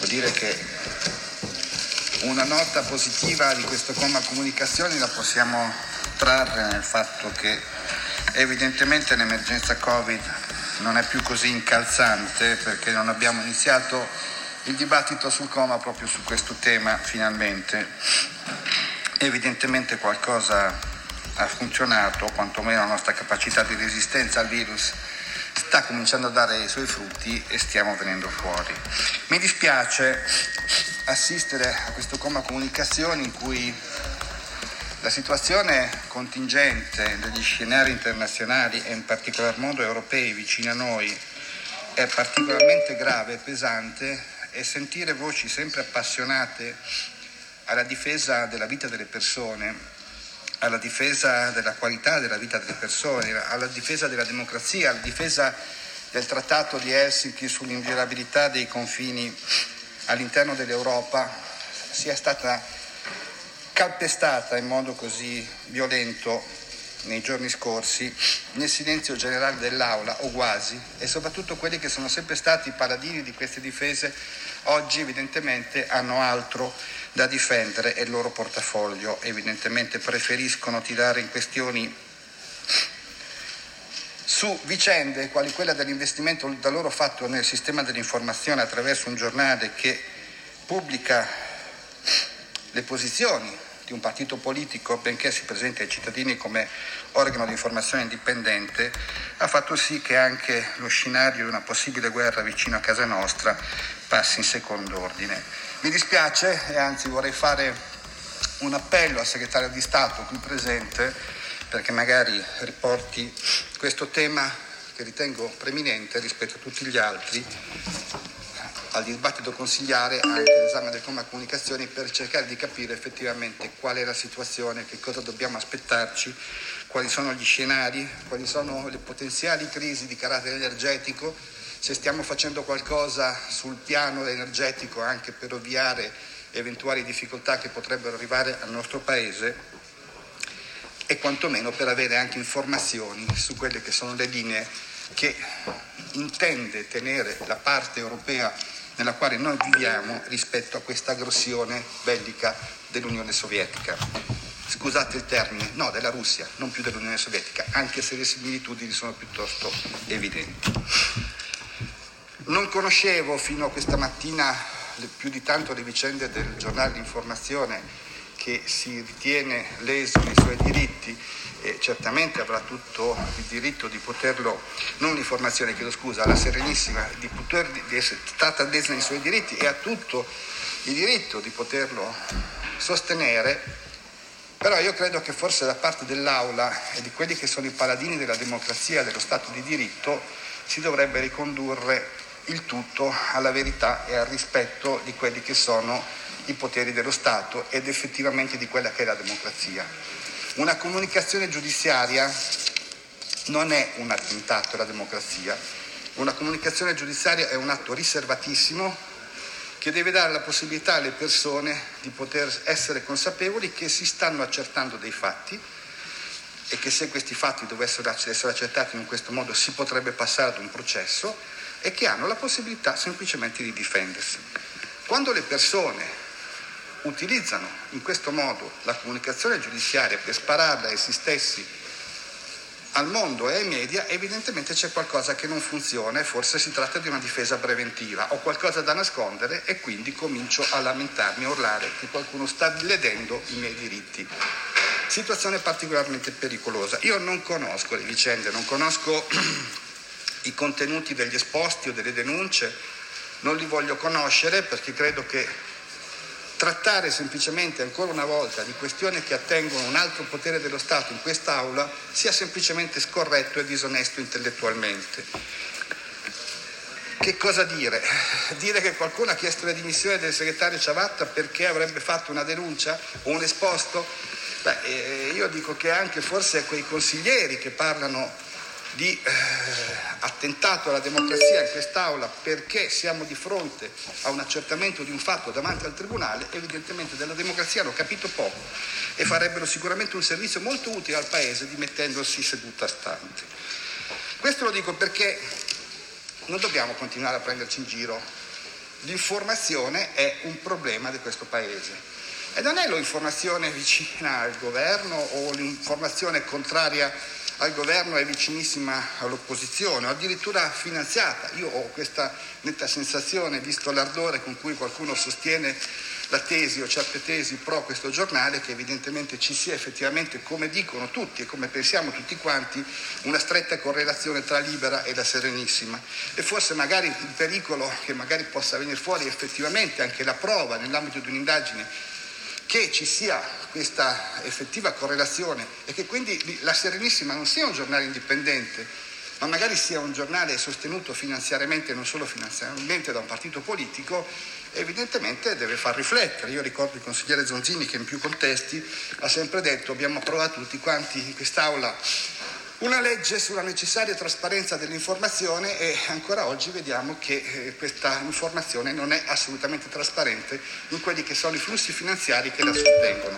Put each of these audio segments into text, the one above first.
Devo dire che una nota positiva di questo comma comunicazioni la possiamo trarre nel fatto che evidentemente l'emergenza Covid non è più così incalzante, perché non abbiamo iniziato il dibattito sul coma proprio su questo tema finalmente. Evidentemente qualcosa ha funzionato, quantomeno la nostra capacità di resistenza al virus sta cominciando a dare i suoi frutti e stiamo venendo fuori. Mi dispiace assistere a questo comma comunicazioni in cui la situazione contingente degli scenari internazionali e in particolar modo europei vicini a noi è particolarmente grave e pesante, e sentire voci sempre appassionate alla difesa della vita delle persone, alla difesa della qualità della vita delle persone, alla difesa della democrazia, alla difesa del trattato di Helsinki sull'inviolabilità dei confini all'interno dell'Europa, sia stata calpestata in modo così violento nei giorni scorsi, nel silenzio generale dell'Aula, o quasi, e soprattutto quelli che sono sempre stati i paladini di queste difese oggi evidentemente hanno altro da difendere e il loro portafoglio evidentemente preferiscono tirare in questioni su vicende quali quella dell'investimento da loro fatto nel sistema dell'informazione attraverso un giornale che pubblica le posizioni di un partito politico, benché si presenti ai cittadini come organo di informazione indipendente, ha fatto sì che anche lo scenario di una possibile guerra vicino a casa nostra passi in secondo ordine. Mi dispiace, e anzi vorrei fare un appello al segretario di Stato qui presente perché magari riporti questo tema che ritengo preminente rispetto a tutti gli altri al dibattito consigliare, anche all'esame del comma comunicazioni, per cercare di capire effettivamente qual è la situazione, che cosa dobbiamo aspettarci, quali sono gli scenari, quali sono le potenziali crisi di carattere energetico, se stiamo facendo qualcosa sul piano energetico anche per ovviare eventuali difficoltà che potrebbero arrivare al nostro Paese, e quantomeno per avere anche informazioni su quelle che sono le linee che intende tenere la parte europea nella quale noi viviamo rispetto a questa aggressione bellica dell'Unione Sovietica. Scusate il termine, no, della Russia, non più dell'Unione Sovietica, anche se le similitudini sono piuttosto evidenti. Non conoscevo fino a questa mattina più di tanto le vicende del giornale di informazione che si ritiene leso nei suoi diritti, e certamente avrà tutto il diritto di poterlo, non l'informazione, chiedo scusa, la Serenissima, di essere stata lesa nei suoi diritti, e ha tutto il diritto di poterlo sostenere, però io credo che forse da parte dell'Aula e di quelli che sono i paladini della democrazia e dello Stato di diritto si dovrebbe ricondurre il tutto alla verità e al rispetto di quelli che sono i poteri dello Stato ed effettivamente di quella che è la democrazia. Una comunicazione giudiziaria non è un attentato alla democrazia, una comunicazione giudiziaria è un atto riservatissimo che deve dare la possibilità alle persone di poter essere consapevoli che si stanno accertando dei fatti e che se questi fatti dovessero essere accertati in questo modo si potrebbe passare ad un processo, e che hanno la possibilità semplicemente di difendersi. Quando le persone utilizzano in questo modo la comunicazione giudiziaria per spararla a essi stessi, al mondo e ai media, evidentemente c'è qualcosa che non funziona e forse si tratta di una difesa preventiva. Ho qualcosa da nascondere e quindi comincio a lamentarmi, a urlare che qualcuno sta ledendo i miei diritti. Situazione particolarmente pericolosa. Io non conosco le vicende, non conosco i contenuti degli esposti o delle denunce, non li voglio conoscere perché credo che trattare semplicemente ancora una volta di questioni che attengono a un altro potere dello Stato in quest'Aula sia semplicemente scorretto e disonesto intellettualmente. Che cosa dire? Dire che qualcuno ha chiesto le dimissioni del segretario Ciavatta perché avrebbe fatto una denuncia o un esposto? Io dico che anche forse quei consiglieri che parlano di attentato alla democrazia in quest'Aula perché siamo di fronte a un accertamento di un fatto davanti al Tribunale, evidentemente della democrazia hanno capito poco e farebbero sicuramente un servizio molto utile al Paese dimettendosi seduta stante. Questo lo dico perché non dobbiamo continuare a prenderci in giro l'informazione è un problema di questo Paese. E non è l'informazione vicina al governo o l'informazione contraria al governo è vicinissima all'opposizione o addirittura finanziata. Io ho questa netta sensazione, visto l'ardore con cui qualcuno sostiene la tesi o certe tesi pro questo giornale, che evidentemente ci sia effettivamente, come dicono tutti e come pensiamo tutti quanti, una stretta correlazione tra Libera e la Serenissima. E forse magari il pericolo che magari possa venire fuori effettivamente anche la prova nell'ambito di un'indagine che ci sia questa effettiva correlazione e che quindi la Serenissima non sia un giornale indipendente, ma magari sia un giornale sostenuto finanziariamente, non solo finanziariamente, da un partito politico, evidentemente deve far riflettere. Io ricordo il consigliere Zonzini che in più contesti ha sempre detto: abbiamo approvato tutti quanti in quest'Aula una legge sulla necessaria trasparenza dell'informazione e ancora oggi vediamo che questa informazione non è assolutamente trasparente in quelli che sono i flussi finanziari che la sostengono.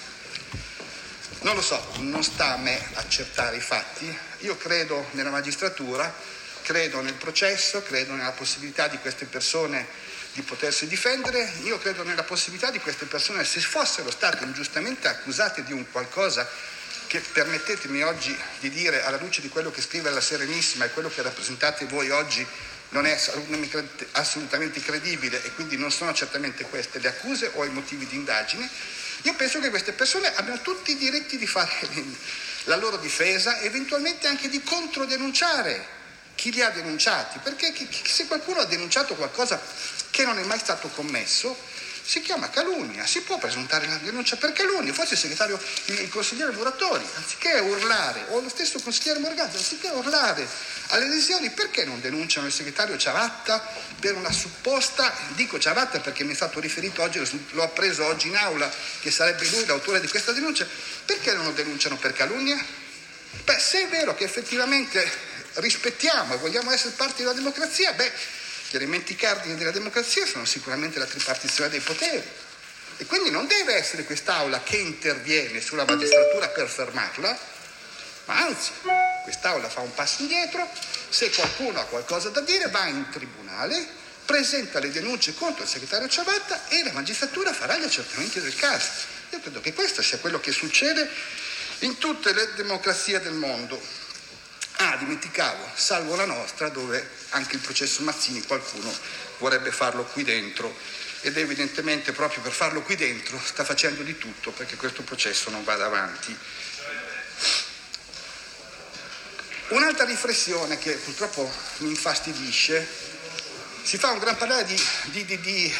Non lo so, non sta a me accertare i fatti. Io credo nella magistratura, credo nel processo, credo nella possibilità di queste persone di potersi difendere. Io credo nella possibilità di queste persone, se fossero state ingiustamente accusate di un qualcosa che, permettetemi oggi di dire, alla luce di quello che scrive la Serenissima e quello che rappresentate voi oggi, non è assolutamente credibile e quindi non sono certamente queste le accuse o i motivi di indagine. Io penso che queste persone abbiano tutti i diritti di fare la loro difesa, eventualmente anche di controdenunciare chi li ha denunciati, perché se qualcuno ha denunciato qualcosa che non è mai stato commesso, si chiama calunnia, si può presentare la denuncia per calunnia. Forse il consigliere Muratori, anziché urlare, o lo stesso consigliere Morgante, anziché urlare alle lesioni, perché non denunciano il segretario Ciavatta per una supposta, dico Ciavatta perché mi è stato riferito oggi, l'ho appreso oggi in aula, che sarebbe lui l'autore di questa denuncia, perché non lo denunciano per calunnia? Beh, se è vero che effettivamente rispettiamo e vogliamo essere parte della democrazia, gli elementi cardini della democrazia sono sicuramente la tripartizione dei poteri e quindi non deve essere quest'Aula che interviene sulla magistratura per fermarla, ma anzi quest'Aula fa un passo indietro, se qualcuno ha qualcosa da dire va in tribunale, presenta le denunce contro il segretario Ciavatta e la magistratura farà gli accertamenti del caso. Io credo che questo sia quello che succede in tutte le democrazie del mondo. Dimenticavo, salvo la nostra, dove anche il processo Mazzini qualcuno vorrebbe farlo qui dentro ed evidentemente proprio per farlo qui dentro sta facendo di tutto perché questo processo non vada avanti. Un'altra riflessione che purtroppo mi infastidisce: si fa un gran parlare di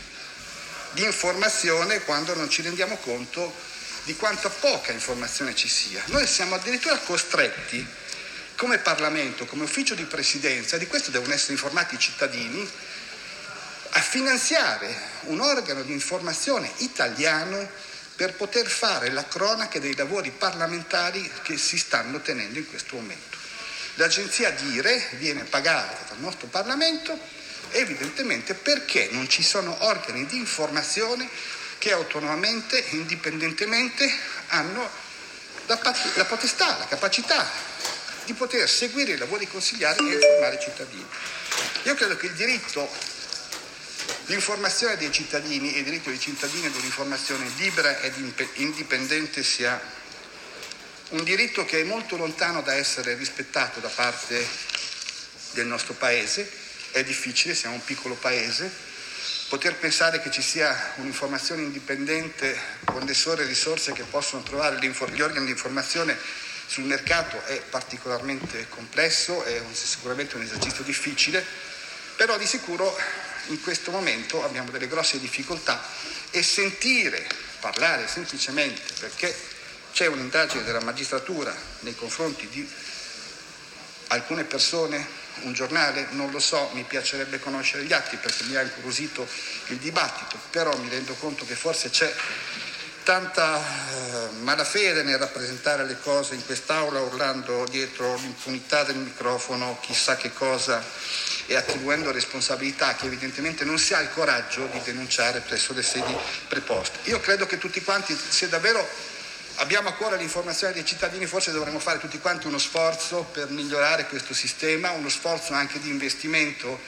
informazione quando non ci rendiamo conto di quanta poca informazione ci sia. Noi siamo addirittura costretti come Parlamento, come ufficio di presidenza, di questo devono essere informati i cittadini, a finanziare un organo di informazione italiano per poter fare la cronaca dei lavori parlamentari che si stanno tenendo in questo momento. L'agenzia DIRE viene pagata dal nostro Parlamento evidentemente perché non ci sono organi di informazione che autonomamente, indipendentemente, hanno la potestà, la capacità di poter seguire i lavori consigliari e informare i cittadini. Io credo che il diritto di informazione dei cittadini e il diritto dei cittadini ad un'informazione libera ed indipendente sia un diritto che è molto lontano da essere rispettato da parte del nostro Paese. È difficile, siamo un piccolo Paese, poter pensare che ci sia un'informazione indipendente con le sole risorse che possono trovare gli organi di informazione sul mercato è particolarmente complesso, è sicuramente un esercizio difficile, però di sicuro in questo momento abbiamo delle grosse difficoltà e sentire parlare semplicemente perché c'è un'indagine della magistratura nei confronti di alcune persone, un giornale, non lo so, mi piacerebbe conoscere gli atti perché mi ha incuriosito il dibattito, però mi rendo conto che forse c'è tanta malafede nel rappresentare le cose in quest'Aula urlando dietro l'impunità del microfono chissà che cosa e attribuendo responsabilità che evidentemente non si ha il coraggio di denunciare presso le sedi preposte. Io credo che tutti quanti, se davvero abbiamo a cuore l'informazione dei cittadini, forse dovremmo fare tutti quanti uno sforzo per migliorare questo sistema, uno sforzo anche di investimento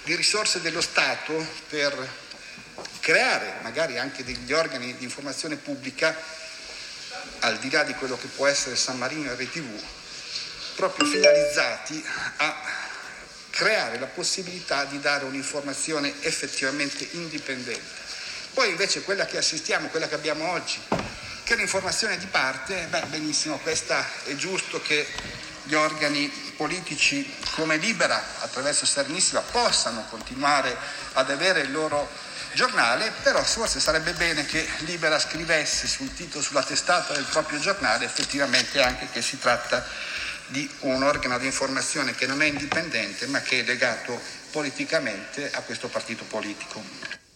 di risorse dello Stato per creare magari anche degli organi di informazione pubblica, al di là di quello che può essere San Marino e RTV, proprio finalizzati a creare la possibilità di dare un'informazione effettivamente indipendente. Poi invece quella che assistiamo, quella che abbiamo oggi, che è l'informazione di parte, benissimo, questa è giusto che gli organi politici come Libera, attraverso Serenissima, possano continuare ad avere il loro giornale, però forse sarebbe bene che Libera scrivesse sul titolo, sulla testata del proprio giornale, effettivamente anche che si tratta di un organo di informazione che non è indipendente ma che è legato politicamente a questo partito politico.